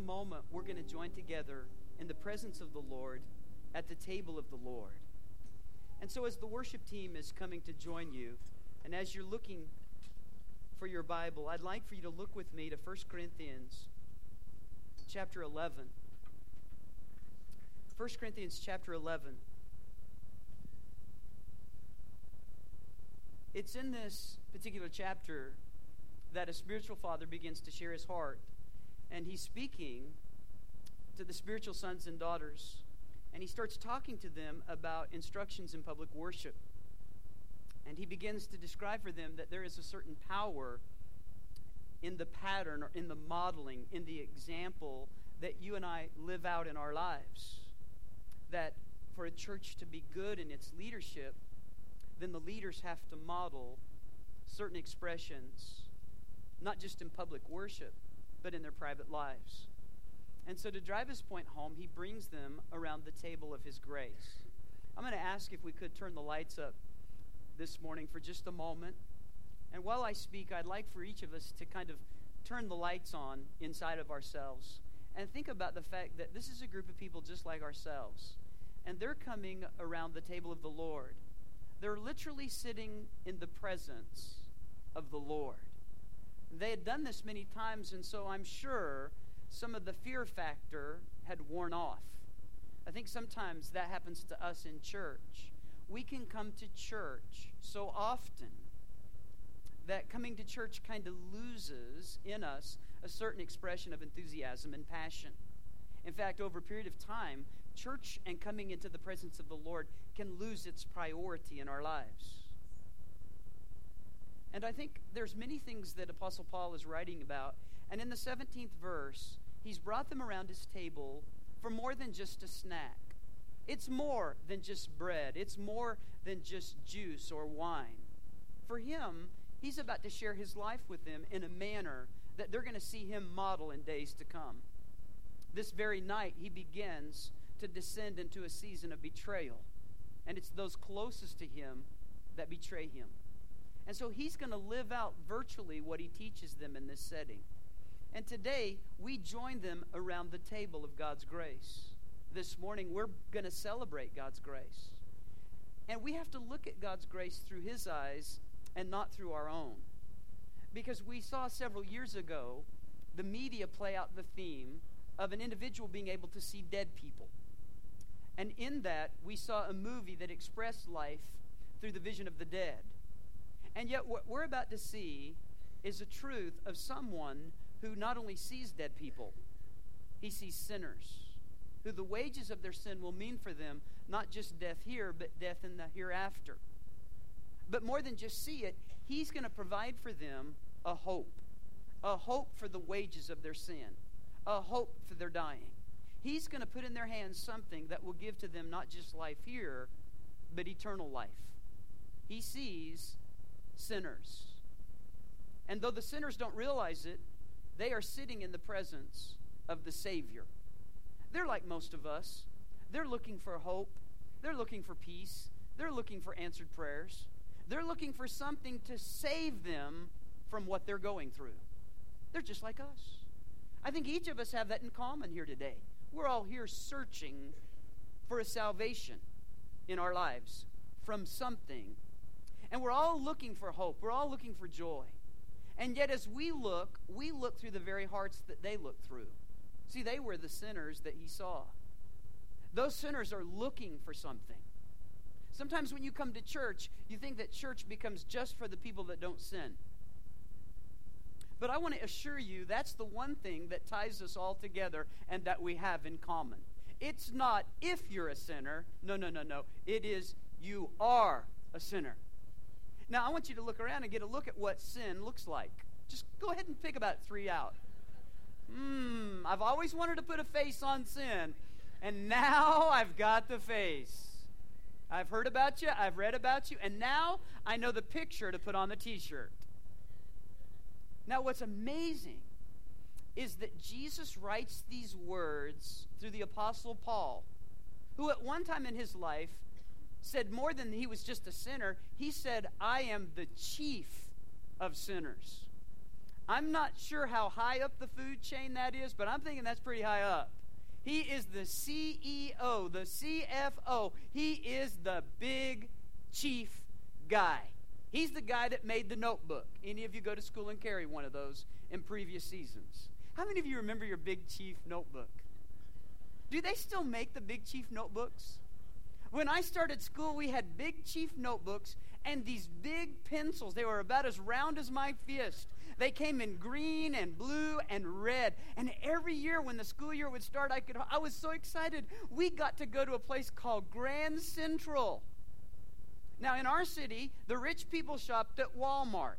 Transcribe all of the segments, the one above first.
moment, we're going to join together in the presence of the Lord at the table of the Lord. And so as the worship team is coming to join you, and as you're looking for your Bible, I'd like for you to look with me to 1 Corinthians chapter 11. 1 Corinthians chapter 11. It's in this particular chapter that a spiritual father begins to share his heart. And he's speaking to the spiritual sons and daughters. And he starts talking to them about instructions in public worship. And he begins to describe for them that there is a certain power in the pattern or in the modeling, in the example that you and I live out in our lives. That for a church to be good in its leadership, then the leaders have to model certain expressions, not just in public worship, but in their private lives. And so to drive his point home, he brings them around the table of his grace. I'm going to ask if we could turn the lights up this morning for just a moment. And while I speak, I'd like for each of us to kind of turn the lights on inside of ourselves and think about the fact that this is a group of people just like ourselves. And they're coming around the table of the Lord. They're literally sitting in the presence of the Lord. They had done this many times, and so I'm sure some of the fear factor had worn off. I think sometimes that happens to us in church. We can come to church so often that coming to church kind of loses in us a certain expression of enthusiasm and passion. In fact, over a period of time, church and coming into the presence of the Lord can lose its priority in our lives. And I think there's many things that Apostle Paul is writing about. And in the 17th verse, he's brought them around his table for more than just a snack. It's more than just bread. It's more than just juice or wine. For him, he's about to share his life with them in a manner that they're going to see him model in days to come. This very night, he begins to descend into a season of betrayal. And it's those closest to him that betray him. And so he's going to live out virtually what he teaches them in this setting. And today, we join them around the table of God's grace. This morning, we're going to celebrate God's grace. And we have to look at God's grace through his eyes and not through our own. Because we saw several years ago the media play out the theme of an individual being able to see dead people. And in that, we saw a movie that expressed life through the vision of the dead. And yet what we're about to see is a truth of someone who not only sees dead people, he sees sinners, who the wages of their sin will mean for them not just death here, but death in the hereafter. But more than just see it, he's going to provide for them a hope for the wages of their sin, a hope for their dying. He's going to put in their hands something that will give to them not just life here, but eternal life. He sees sinners. And though the sinners don't realize it, they are sitting in the presence of the Savior. They're like most of us. They're looking for hope. They're looking for peace. They're looking for answered prayers. They're looking for something to save them from what they're going through. They're just like us. I think each of us have that in common here today. We're all here searching for a salvation in our lives from something. And we're all looking for hope. We're all looking for joy. And yet as we look through the very hearts that they look through. See, they were the sinners that he saw. Those sinners are looking for something. Sometimes when you come to church, you think that church becomes just for the people that don't sin. But I want to assure you that's the one thing that ties us all together and that we have in common. It's not if you're a sinner. No. It is you are a sinner. Now, I want you to look around and get a look at what sin looks like. Just go ahead and pick about 3 out. I've always wanted to put a face on sin, and now I've got the face. I've heard about you, I've read about you, and now I know the picture to put on the t-shirt. Now, what's amazing is that Jesus writes these words through the Apostle Paul, who at one time in his life said more than he was just a sinner. He said, I am the chief of sinners. I'm not sure how high up the food chain that is, but I'm thinking that's pretty high up. He is the CEO, the CFO. He is the big chief guy. He's the guy that made the notebook. Any of you go to school and carry one of those in previous seasons? How many of you remember your Big Chief notebook? Do they still make the Big Chief notebooks? When I started school, we had Big Chief notebooks and these big pencils. They were about as round as my fist. They came in green and blue and red. And every year when the school year would start, I was so excited. We got to go to a place called Grand Central. Now, in our city, the rich people shopped at Walmart.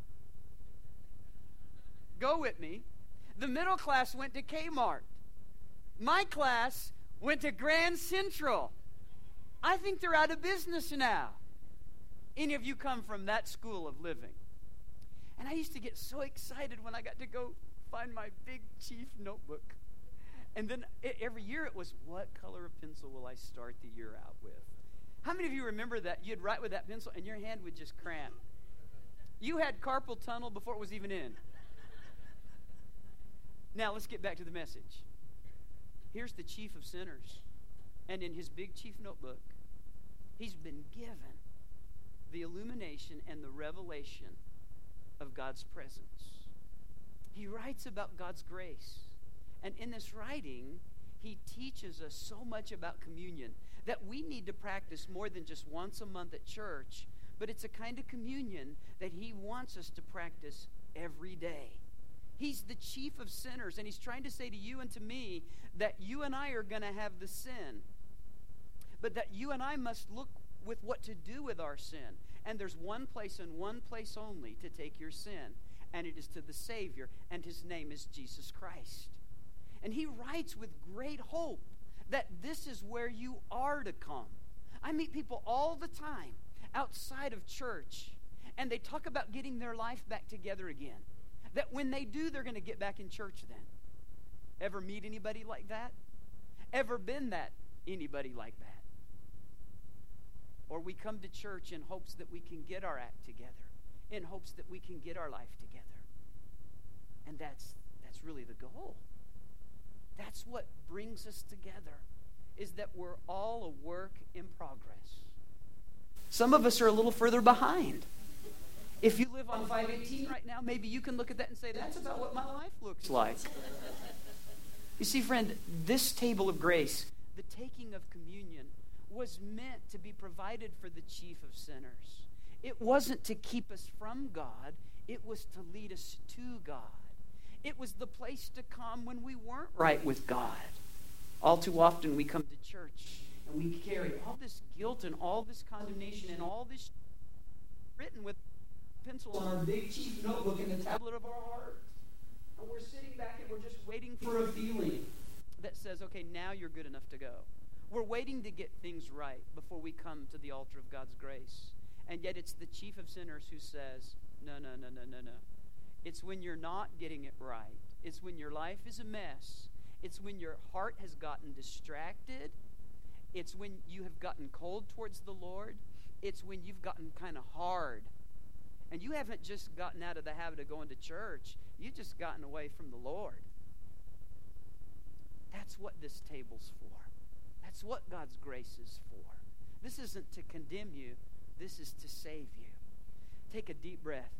Go with me. The middle class went to Kmart. My class went to Grand Central. I think they're out of business now. Any of you come from that school of living? And I used to get so excited when I got to go find my Big Chief notebook. And then every year it was, what color of pencil will I start the year out with? How many of you remember that you'd write with that pencil and your hand would just cramp? You had carpal tunnel before it was even in. Now let's get back to the message. Here's the chief of sinners. And in his Big Chief notebook, he's been given the illumination and the revelation of God's presence. He writes about God's grace. And in this writing, he teaches us so much about communion that we need to practice more than just once a month at church, but it's a kind of communion that he wants us to practice every day. He's the chief of sinners, and he's trying to say to you and to me that you and I are going to have the sin, but that you and I must look with what to do with our sin. And there's one place and one place only to take your sin, and it is to the Savior, and his name is Jesus Christ. And he writes with great hope that this is where you are to come. I meet people all the time outside of church, and they talk about getting their life back together again. That when they do, they're going to get back in church then. Ever meet anybody like that? Ever been that anybody like that? Or we come to church in hopes that we can get our act together, in hopes that we can get our life together. And that's really the goal. That's what brings us together, is that we're all a work in progress. Some of us are a little further behind. If you live on 518 right now, maybe you can look at that and say, that's about what my life looks like. You see, friend, this table of grace, the taking of communion, was meant to be provided for the chief of sinners. It wasn't to keep us from God. It was to lead us to God. It was the place to come when we weren't right with God. All too often we come to church and we carry all this guilt and all this condemnation and all this written with pencil on our Big Chief notebook in the tablet of our heart. And we're sitting back and we're just waiting for a feeling that says, okay, now you're good enough to go. We're waiting to get things right before we come to the altar of God's grace. And yet it's the chief of sinners who says, no. It's when you're not getting it right. It's when your life is a mess. It's when your heart has gotten distracted. It's when you have gotten cold towards the Lord. It's when you've gotten kind of hard. And you haven't just gotten out of the habit of going to church. You've just gotten away from the Lord. That's what this table's for. That's what God's grace is for. This isn't to condemn you. This is to save you. Take a deep breath.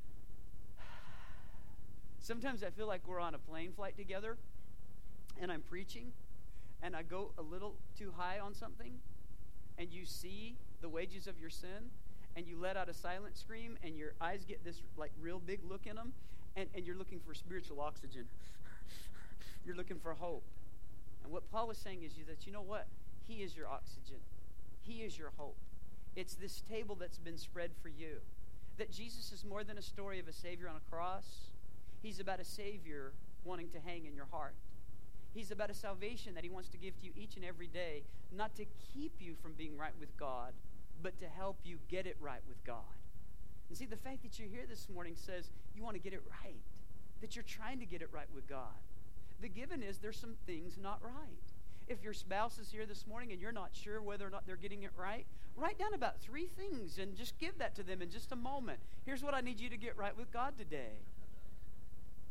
Sometimes I feel like we're on a plane flight together, and I'm preaching, and I go a little too high on something, and you see the wages of your sin, and you let out a silent scream, and your eyes get this like real big look in them, and you're looking for spiritual oxygen. You're looking for hope. And what Paul is saying is that, you know what? He is your oxygen. He is your hope. It's this table that's been spread for you. That Jesus is more than a story of a Savior on a cross. He's about a Savior wanting to hang in your heart. He's about a salvation that he wants to give to you each and every day, not to keep you from being right with God, but to help you get it right with God. And see, the fact that you're here this morning says you want to get it right, that you're trying to get it right with God. The given is there's some things not right. If your spouse is here this morning and you're not sure whether or not they're getting it right, write down about 3 things and just give that to them in just a moment. Here's what I need you to get right with God today.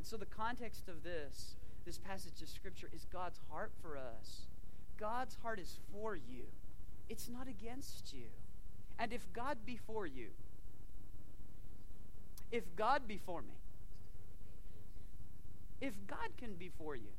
And so the context of this passage of Scripture is God's heart for us. God's heart is for you. It's not against you. And if God be for you, if God be for me, if God can be for you,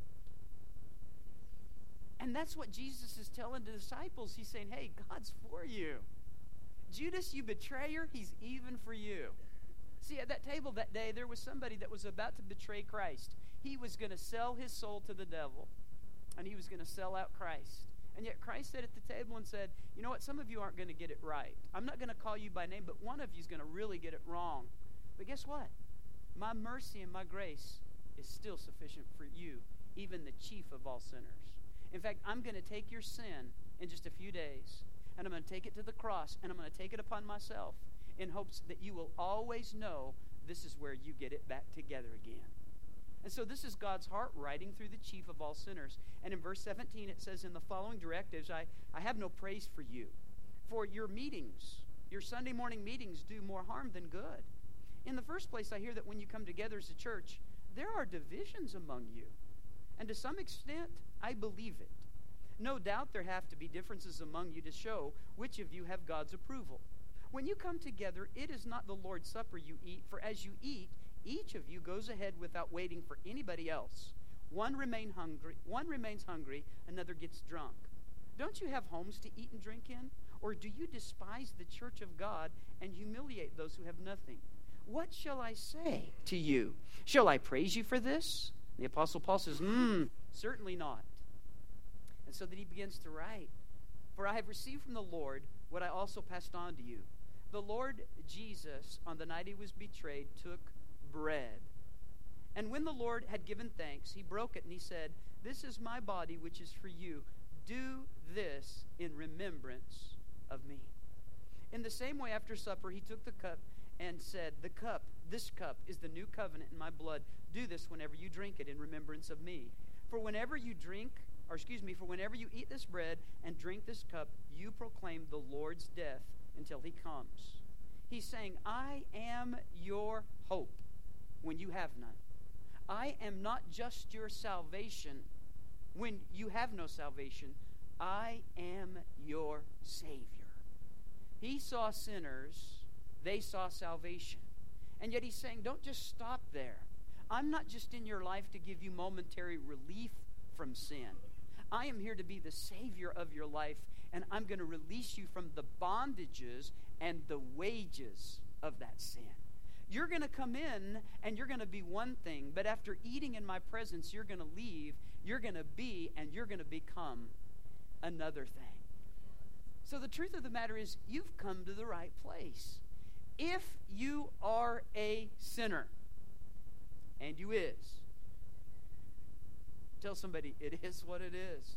and that's what Jesus is telling the disciples. He's saying, hey, God's for you. Judas, you betrayer, he's even for you. See, at that table that day, there was somebody that was about to betray Christ. He was going to sell his soul to the devil, and he was going to sell out Christ. And yet Christ sat at the table and said, you know what, some of you aren't going to get it right. I'm not going to call you by name, but one of you is going to really get it wrong. But guess what? My mercy and my grace is still sufficient for you, even the chief of all sinners. In fact, I'm going to take your sin in just a few days, and I'm going to take it to the cross, and I'm going to take it upon myself in hopes that you will always know this is where you get it back together again. And so this is God's heart writing through the chief of all sinners. And in verse 17 it says, in the following directives, I have no praise for you. For your meetings, your Sunday morning meetings, do more harm than good. In the first place, I hear that when you come together as a church, there are divisions among you. And to some extent, I believe it. No doubt there have to be differences among you to show which of you have God's approval. When you come together, it is not the Lord's Supper you eat, for as you eat, each of you goes ahead without waiting for anybody else. One remains hungry, another gets drunk. Don't you have homes to eat and drink in? Or do you despise the church of God and humiliate those who have nothing? What shall I say to you? Shall I praise you for this? The Apostle Paul says, certainly not. And so then he begins to write, for I have received from the Lord what I also passed on to you. The Lord Jesus, on the night he was betrayed, took bread. And when the Lord had given thanks, he broke it and he said, this is my body which is for you. Do this in remembrance of me. In the same way, after supper, he took the cup and said, this cup is the new covenant in my blood. Do this whenever you drink it in remembrance of me. For whenever you eat this bread and drink this cup, you proclaim the Lord's death until he comes. He's saying, I am your hope when you have none. I am not just your salvation when you have no salvation. I am your Savior. He saw sinners, they saw salvation. And yet he's saying, don't just stop there. I'm not just in your life to give you momentary relief from sin. I am here to be the Savior of your life, and I'm going to release you from the bondages and the wages of that sin. You're going to come in, and you're going to be one thing, but after eating in my presence, you're going to leave, you're going to be, and you're going to become another thing. So the truth of the matter is, you've come to the right place. If you are a sinner, and you is, tell somebody, it is what it is.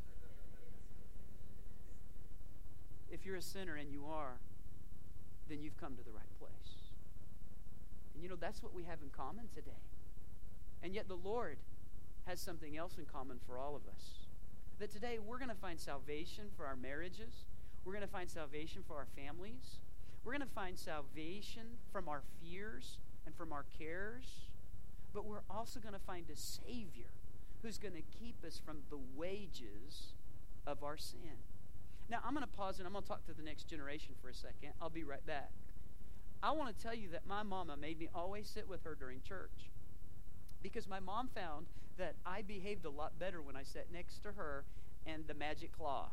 If you're a sinner, and you are, then you've come to the right place. And you know, that's what we have in common today. And yet the Lord has something else in common for all of us. That today we're going to find salvation for our marriages. We're going to find salvation for our families. We're going to find salvation from our fears and from our cares. But we're also going to find a Savior who's going to keep us from the wages of our sin. Now, I'm going to pause and I'm going to talk to the next generation for a second. I'll be right back. I want to tell you that my mama made me always sit with her during church, because my mom found that I behaved a lot better when I sat next to her and the magic claw.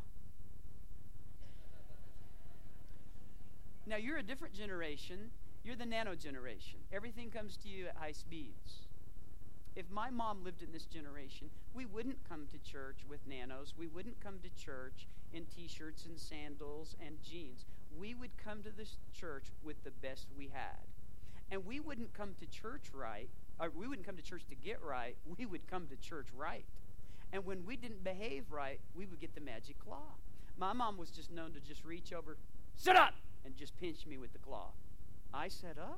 Now, you're a different generation. You're the nano generation. Everything comes to you at high speeds. If my mom lived in this generation, we wouldn't come to church with nanos. We wouldn't come to church in T-shirts and sandals and jeans. We would come to this church with the best we had. And we wouldn't come to church right, or we wouldn't come to church to get right. We would come to church right. And when we didn't behave right, we would get the magic claw. My mom was just known to just reach over, sit up, and just pinch me with the claw. I sat up.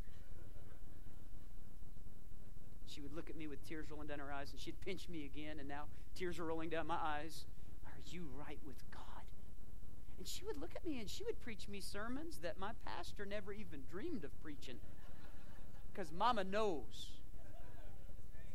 She would look at me with tears rolling down her eyes, and she'd pinch me again, and now tears are rolling down my eyes. Are you right with God? And she would look at me, and she would preach me sermons that my pastor never even dreamed of preaching, because Mama knows.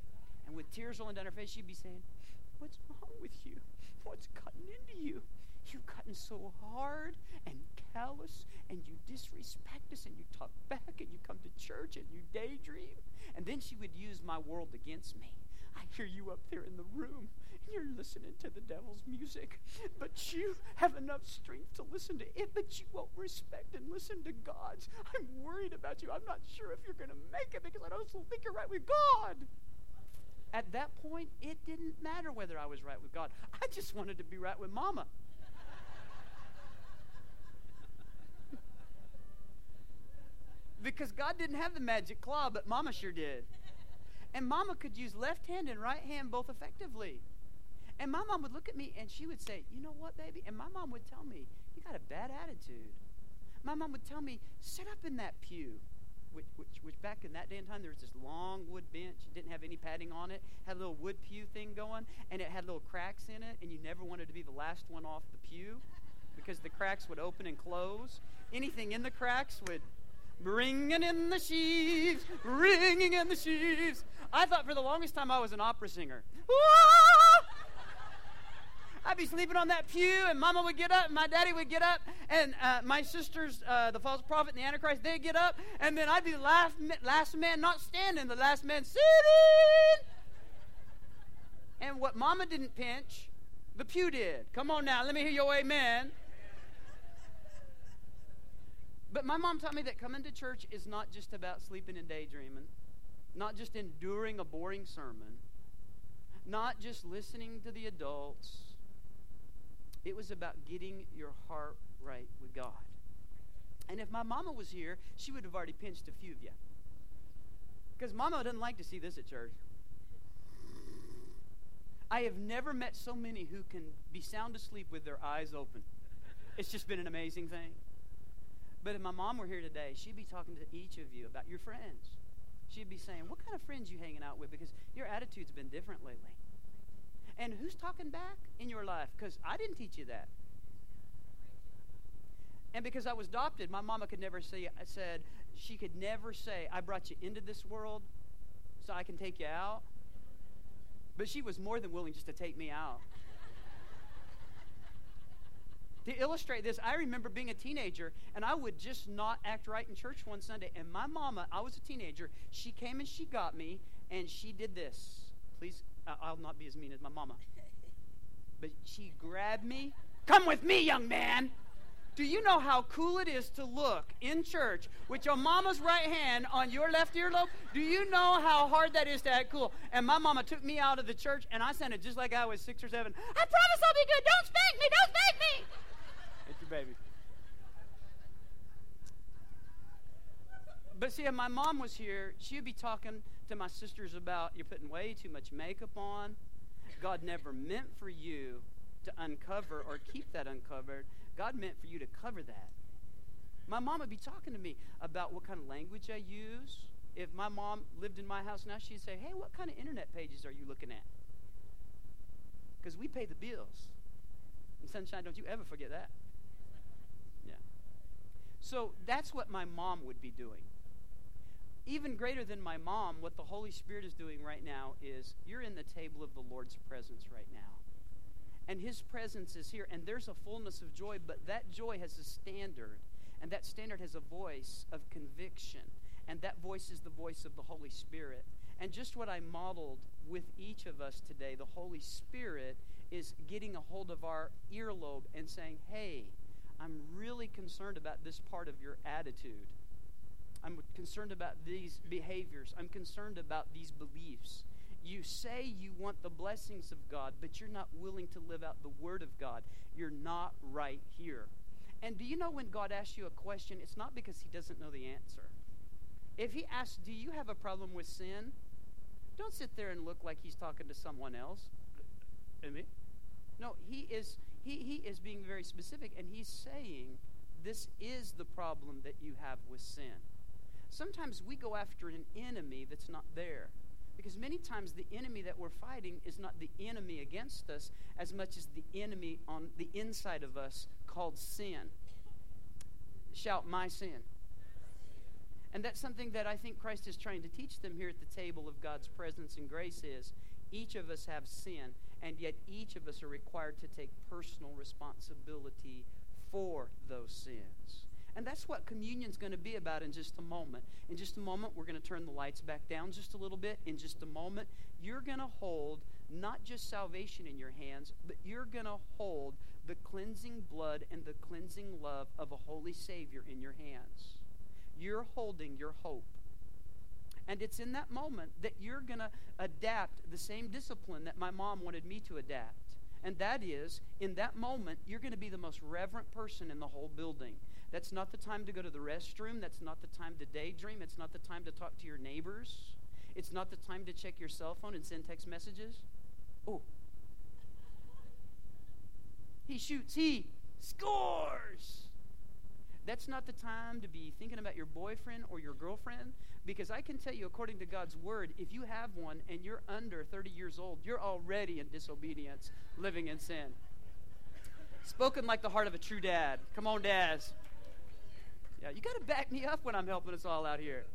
And with tears rolling down her face, she'd be saying, "What's wrong with you? What's cutting into you? You've gotten so hard and callous, and you disrespect us, and you talk back, and you come to church, and you daydream." And then she would use my world against me. "I hear you up there in the room, and you're listening to the devil's music, but you have enough strength to listen to it, but you won't respect and listen to God's. I'm worried about you. I'm not sure if you're going to make it because I don't think you're right with God." At that point, it didn't matter whether I was right with God. I just wanted to be right with Mama. Because God didn't have the magic claw, but Mama sure did. And Mama could use left hand and right hand both effectively. And my mom would look at me and she would say, "You know what, baby?" And my mom would tell me, "You got a bad attitude." My mom would tell me, "Sit up in that pew," which back in that day and time, there was this long wood bench. It didn't have any padding on it. Had a little wood pew thing going, and it had little cracks in it, and you never wanted to be the last one off the pew because the cracks would open and close. Anything in the cracks would ringing in the sheaves, ringing in the sheaves. I thought for the longest time I was an opera singer. I'd be sleeping on that pew, and Mama would get up, and my daddy would get up, and my sisters, the false prophet and the Antichrist, they'd get up, and then I'd be the last man not standing, the last man sitting. And what Mama didn't pinch, the pew did. Come on now, let me hear your amen. But my mom taught me that coming to church is not just about sleeping and daydreaming, not just enduring a boring sermon, not just listening to the adults. It was about getting your heart right with God. And if my mama was here, she would have already pinched a few of you. Because Mama doesn't like to see this at church. I have never met so many who can be sound asleep with their eyes open. It's just been an amazing thing. But if my mom were here today, she'd be talking to each of you about your friends. She'd be saying, "What kind of friends you hanging out with? Because your attitude's been different lately. And who's talking back in your life? Because I didn't teach you that." And because I was adopted, my mama could never say, she could never say, "I brought you into this world so I can take you out." But she was more than willing just to take me out. To illustrate this, I remember being a teenager, and I would just not act right in church one Sunday. And my mama, I was a teenager, she came and she got me, and she did this. Please, I'll not be as mean as my mama. But she grabbed me. "Come with me, young man." Do you know how cool it is to look in church with your mama's right hand on your left earlobe? Do you know how hard that is to act cool? And my mama took me out of the church, and I sounded just like I was 6 or 7. "I promise I'll be good. Don't spank me. Don't spank me." It's your baby. But see, if my mom was here, she would be talking to my sisters about, "You're putting way too much makeup on. God never meant for you to uncover or keep that uncovered. God meant for you to cover that." My mom would be talking to me about what kind of language I use. If my mom lived in my house now, she'd say, "Hey, what kind of internet pages are you looking at?" Because we pay the bills. And Sunshine, don't you ever forget that. Yeah. So that's what my mom would be doing. Even greater than my mom, what the Holy Spirit is doing right now is you're in the table of the Lord's presence right now. And His presence is here, and there's a fullness of joy, but that joy has a standard, and that standard has a voice of conviction, and that voice is the voice of the Holy Spirit. And just what I modeled with each of us today, the Holy Spirit is getting a hold of our earlobe and saying, "Hey, I'm really concerned about this part of your attitude. I'm concerned about these behaviors. I'm concerned about these beliefs. You say you want the blessings of God, but you're not willing to live out the Word of God. You're not right here." And do you know when God asks you a question, it's not because He doesn't know the answer. If He asks, "Do you have a problem with sin?" don't sit there and look like He's talking to someone else. Amen? No, He is being very specific, and He's saying, this is the problem that you have with sin. Sometimes we go after an enemy that's not there. Because many times the enemy that we're fighting is not the enemy against us as much as the enemy on the inside of us called sin. Shout, "My sin." And that's something that I think Christ is trying to teach them here at the table of God's presence and grace is each of us have sin, and yet each of us are required to take personal responsibility for those sins. And that's what communion's going to be about in just a moment. In just a moment, we're going to turn the lights back down just a little bit. In just a moment, you're going to hold not just salvation in your hands, but you're going to hold the cleansing blood and the cleansing love of a holy Savior in your hands. You're holding your hope. And it's in that moment that you're going to adapt the same discipline that my mom wanted me to adapt. And that is, in that moment, you're going to be the most reverent person in the whole building. That's not the time to go to the restroom. That's not the time to daydream. It's not the time to talk to your neighbors. It's not the time to check your cell phone and send text messages. Oh. He shoots. He scores. That's not the time to be thinking about your boyfriend or your girlfriend, because I can tell you, according to God's word, if you have one and you're under 30 years old, you're already in disobedience, living in sin. Spoken like the heart of a true dad. Come on, dads. Yeah, you got to back me up when I'm helping us all out here.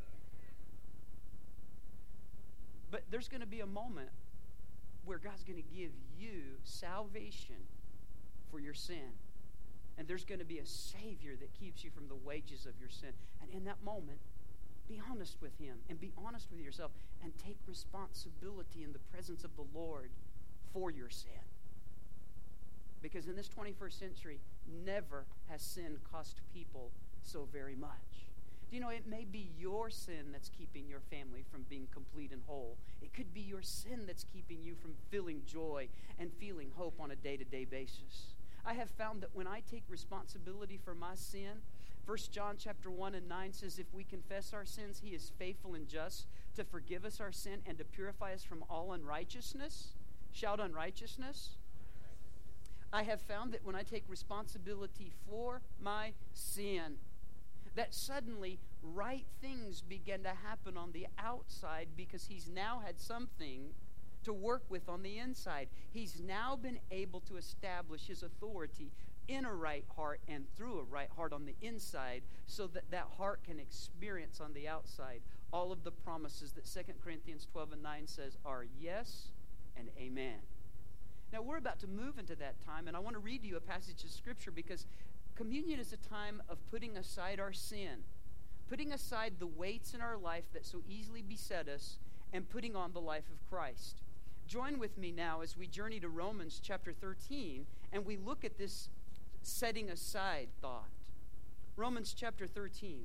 But there's going to be a moment where God's going to give you salvation for your sin. And there's going to be a Savior that keeps you from the wages of your sin. And in that moment, be honest with Him and be honest with yourself and take responsibility in the presence of the Lord for your sin. Because in this 21st century, never has sin cost people so very much. Do you know, it may be your sin that's keeping your family from being complete and whole. It could be your sin that's keeping you from feeling joy and feeling hope on a day-to-day basis. I have found that when I take responsibility for my sin, 1 John chapter 1 and 9 says, if we confess our sins, He is faithful and just to forgive us our sin and to purify us from all unrighteousness. Shout unrighteousness. I have found that when I take responsibility for my sin, that suddenly right things begin to happen on the outside because He's now had something to work with on the inside. He's now been able to establish His authority in a right heart and through a right heart on the inside, so that that heart can experience on the outside all of the promises that 2 Corinthians 12 and 9 says are yes and amen. Now we're about to move into that time, and I want to read you a passage of Scripture, because communion is a time of putting aside our sin, putting aside the weights in our life that so easily beset us, and putting on the life of Christ. Join with me now as we journey to Romans chapter 13, and we look at this setting aside thought. Romans chapter 13.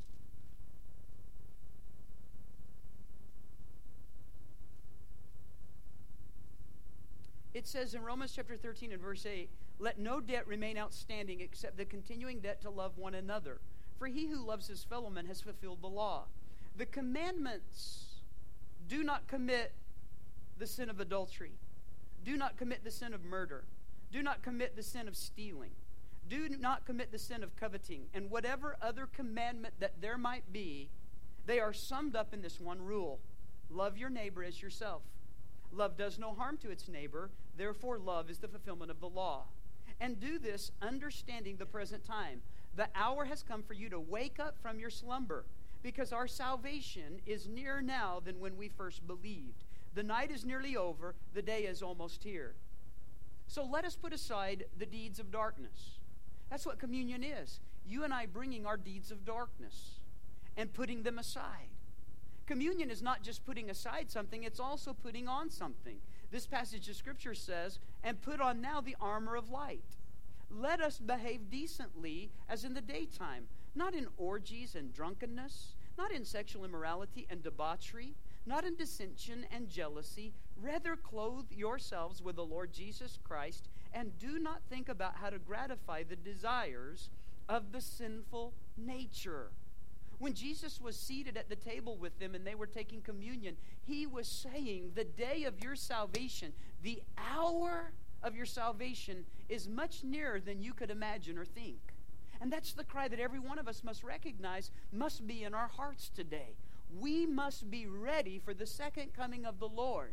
It says in Romans chapter 13 and verse 8, let no debt remain outstanding except the continuing debt to love one another. For he who loves his fellow man has fulfilled the law. The commandments: do not commit the sin of adultery. Do not commit the sin of murder. Do not commit the sin of stealing. Do not commit the sin of coveting. And whatever other commandment that there might be, they are summed up in this one rule: love your neighbor as yourself. Love does no harm to its neighbor, therefore love is the fulfillment of the law. And do this understanding the present time. The hour has come for you to wake up from your slumber, because our salvation is nearer now than when we first believed. The night is nearly over, the day is almost here. So let us put aside the deeds of darkness. That's what communion is. You and I bringing our deeds of darkness and putting them aside. Communion is not just putting aside something, it's also putting on something. This passage of Scripture says, and put on now the armor of light. Let us behave decently as in the daytime, not in orgies and drunkenness, not in sexual immorality and debauchery, not in dissension and jealousy. Rather clothe yourselves with the Lord Jesus Christ, and do not think about how to gratify the desires of the sinful nature. When Jesus was seated at the table with them and they were taking communion, He was saying the day of your salvation, the hour of your salvation is much nearer than you could imagine or think. And that's the cry that every one of us must recognize must be in our hearts today. We must be ready for the second coming of the Lord.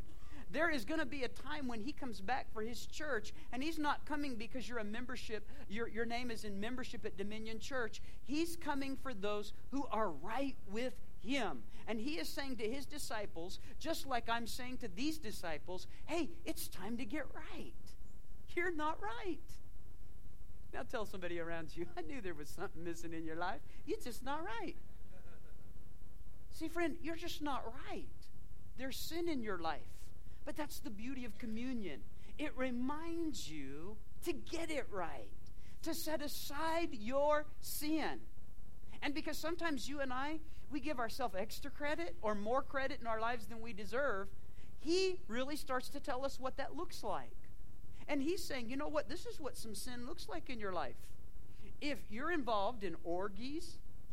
There is going to be a time when he comes back for his church, and he's not coming because you're a membership, your name is in membership at Dominion Church. He's coming for those who are right with him. And he is saying to his disciples, just like I'm saying to these disciples, hey, it's time to get right. You're not right. Now tell somebody around you, I knew there was something missing in your life. You're just not right. See, friend, you're just not right. There's sin in your life. But that's the beauty of communion. It reminds you to get it right, to set aside your sin. And because sometimes you and I, we give ourselves extra credit or more credit in our lives than we deserve, he really starts to tell us what that looks like. And he's saying, you know what, this is what some sin looks like in your life. If you're involved in orgies,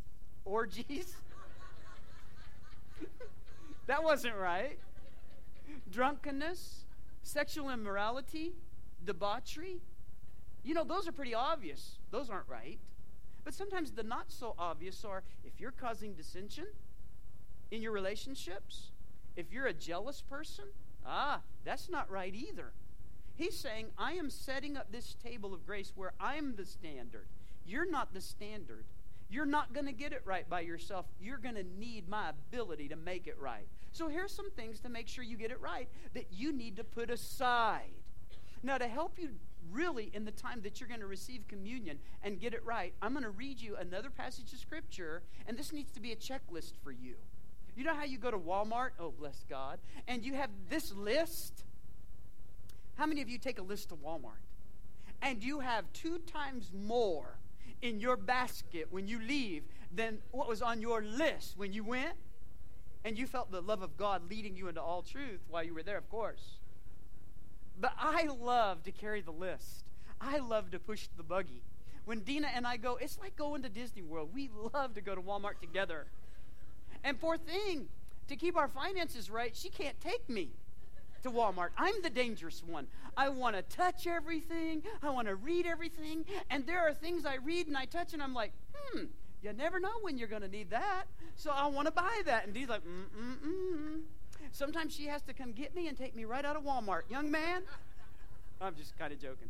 that wasn't right. Drunkenness, sexual immorality, debauchery. You know, those are pretty obvious. Those aren't right. But sometimes the not so obvious are if you're causing dissension in your relationships, if you're a jealous person, that's not right either. He's saying, I am setting up this table of grace where I'm the standard. You're not the standard. You're not going to get it right by yourself. You're going to need my ability to make it right. So here's some things to make sure you get it right that you need to put aside. Now, to help you really in the time that you're going to receive communion and get it right, I'm going to read you another passage of Scripture, and this needs to be a checklist for you. You know how you go to Walmart? Oh, bless God. And you have this list? How many of you take a list to Walmart? And you have 2 times more in your basket when you leave than what was on your list when you went? And you felt the love of God leading you into all truth while you were there, of course. But I love to carry the list. I love to push the buggy. When Dina and I go, it's like going to Disney World. We love to go to Walmart together. And poor thing, to keep our finances right, she can't take me to Walmart. I'm the dangerous one. I want to touch everything. I want to read everything. And there are things I read and I touch and I'm like, you never know when you're going to need that. So I want to buy that. And Dee's like, Sometimes she has to come get me and take me right out of Walmart. Young man. I'm just kind of joking.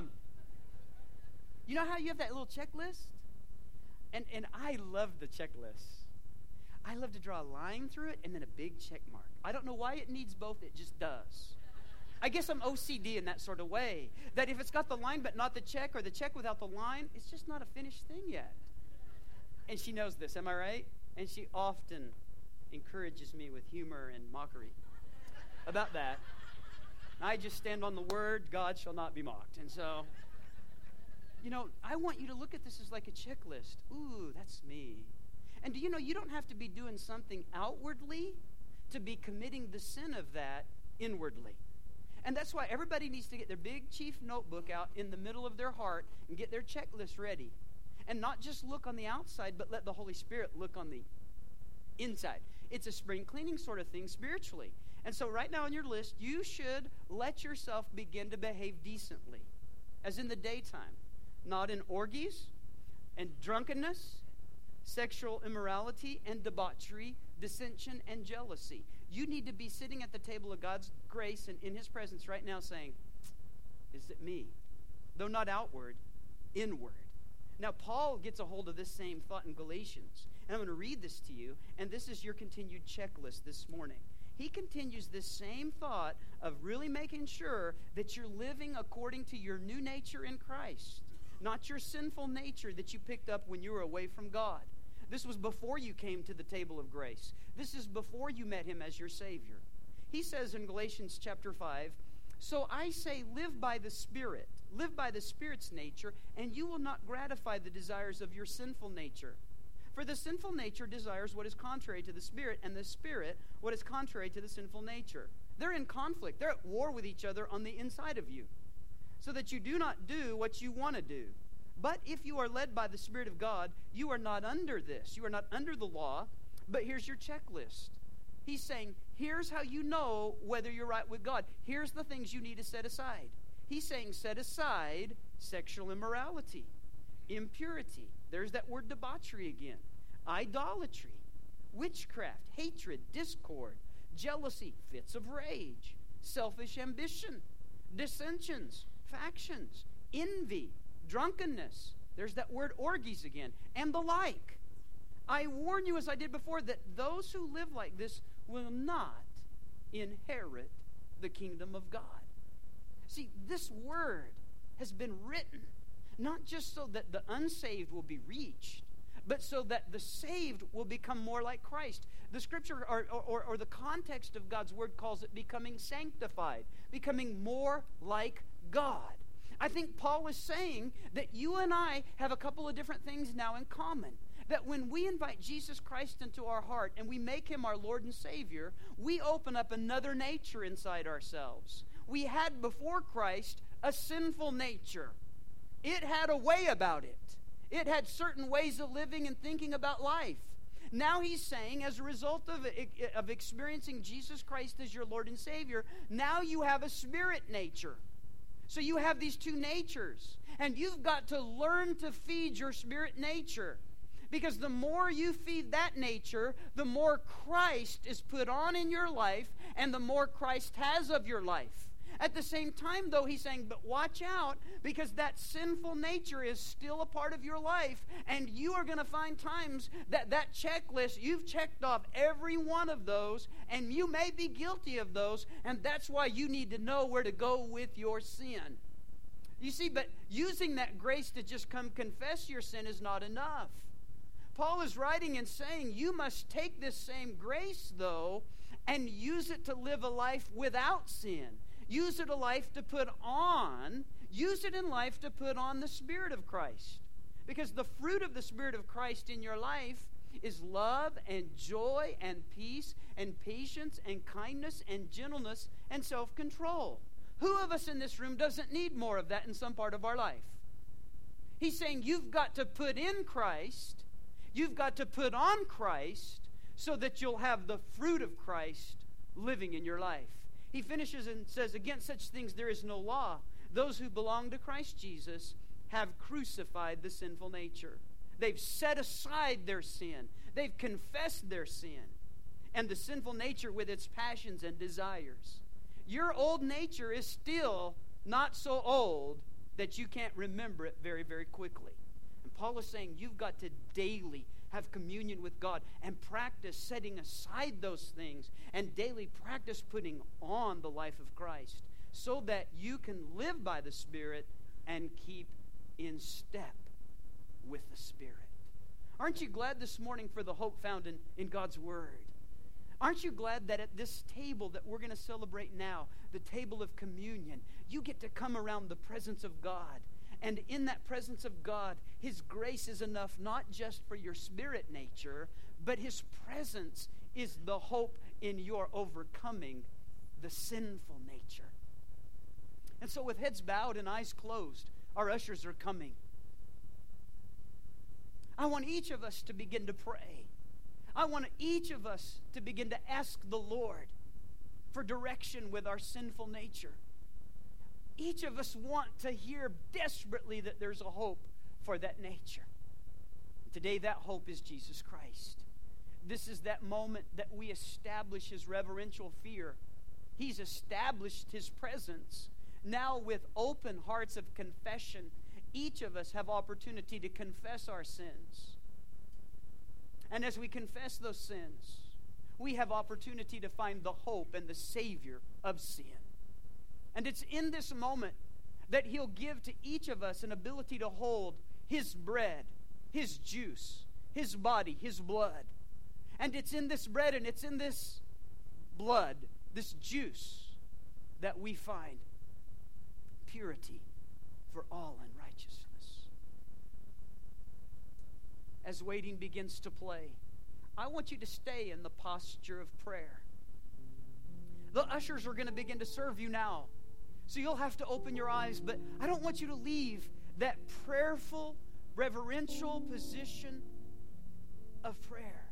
You know how you have that little checklist? And I love the checklist. I love to draw a line through it and then a big check mark. I don't know why it needs both. It just does. I guess I'm OCD in that sort of way. That if it's got the line but not the check, or the check without the line, it's just not a finished thing yet. And she knows this, am I right? And she often encourages me with humor and mockery about that. I just stand on the word, God shall not be mocked. And so, you know, I want you to look at this as like a checklist. Ooh, that's me. And do you know, you don't have to be doing something outwardly to be committing the sin of that inwardly. And that's why everybody needs to get their big chief notebook out in the middle of their heart and get their checklist ready. And not just look on the outside, but let the Holy Spirit look on the inside. It's a spring cleaning sort of thing spiritually. And so right now on your list, you should let yourself begin to behave decently, as in the daytime, not in orgies and drunkenness, sexual immorality and debauchery, dissension and jealousy. You need to be sitting at the table of God's grace and in his presence right now saying, is it me? Though not outward, inward. Now, Paul gets a hold of this same thought in Galatians. And I'm going to read this to you, and this is your continued checklist this morning. He continues this same thought of really making sure that you're living according to your new nature in Christ, not your sinful nature that you picked up when you were away from God. This was before you came to the table of grace. This is before you met him as your Savior. He says in Galatians chapter 5, so I say live by the Spirit, live by the Spirit's nature, and you will not gratify the desires of your sinful nature. For the sinful nature desires what is contrary to the Spirit, and the Spirit what is contrary to the sinful nature. They're in conflict. They're at war with each other on the inside of you, so that you do not do what you want to do. But if you are led by the Spirit of God, you are not under this. You are not under the law, but here's your checklist. He's saying, here's how you know whether you're right with God. Here's the things you need to set aside. He's saying set aside sexual immorality, impurity. There's that word debauchery again. Idolatry, witchcraft, hatred, discord, jealousy, fits of rage, selfish ambition, dissensions, factions, envy, drunkenness. There's that word orgies again, and the like. I warn you, as I did before, that those who live like this will not inherit the kingdom of God. See, this word has been written not just so that the unsaved will be reached, but so that the saved will become more like Christ. The scripture or the context of God's word calls it becoming sanctified, becoming more like God. I think Paul is saying that you and I have a couple of different things now in common. That when we invite Jesus Christ into our heart and we make him our Lord and Savior, we open up another nature inside ourselves. We had before Christ a sinful nature. It had a way about it. It had certain ways of living and thinking about life. Now he's saying, as a result of experiencing Jesus Christ as your Lord and Savior, now you have a spirit nature. So you have these two natures. And you've got to learn to feed your spirit nature. Because the more you feed that nature, the more Christ is put on in your life, and the more Christ has of your life. At the same time, though, he's saying, but watch out, because that sinful nature is still a part of your life, and you are going to find times that checklist, you've checked off every one of those, and you may be guilty of those, and that's why you need to know where to go with your sin. You see, but using that grace to just come confess your sin is not enough. Paul is writing and saying, you must take this same grace, though, and use it to live a life without sin. Use it in life to put on the Spirit of Christ. Because the fruit of the Spirit of Christ in your life is love and joy and peace and patience and kindness and gentleness and self-control. Who of us in this room doesn't need more of that in some part of our life? He's saying you've got to put in Christ, you've got to put on Christ so that you'll have the fruit of Christ living in your life. He finishes and says, against such things there is no law. Those who belong to Christ Jesus have crucified the sinful nature. They've set aside their sin. They've confessed their sin and the sinful nature with its passions and desires. Your old nature is still not so old that you can't remember it very, very quickly. And Paul is saying you've got to daily have communion with God and practice setting aside those things and daily practice putting on the life of Christ so that you can live by the Spirit and keep in step with the Spirit. Aren't you glad this morning for the hope found in God's Word? Aren't you glad that at this table that we're going to celebrate now, the table of communion, you get to come around the presence of God? And in that presence of God, His grace is enough not just for your spirit nature, but His presence is the hope in your overcoming the sinful nature. And so with heads bowed and eyes closed, our ushers are coming. I want each of us to begin to pray. I want each of us to begin to ask the Lord for direction with our sinful nature. Each of us want to hear desperately that there's a hope for that nature. Today, that hope is Jesus Christ. This is that moment that we establish His reverential fear. He's established His presence. Now, with open hearts of confession, each of us have opportunity to confess our sins. And as we confess those sins, we have opportunity to find the hope and the Savior of sin. And it's in this moment that He'll give to each of us an ability to hold His bread, His juice, His body, His blood. And it's in this bread and it's in this blood, this juice, that we find purity for all unrighteousness. As waiting begins to play, I want you to stay in the posture of prayer. The ushers are going to begin to serve you now. So you'll have to open your eyes, but I don't want you to leave that prayerful, reverential position of prayer.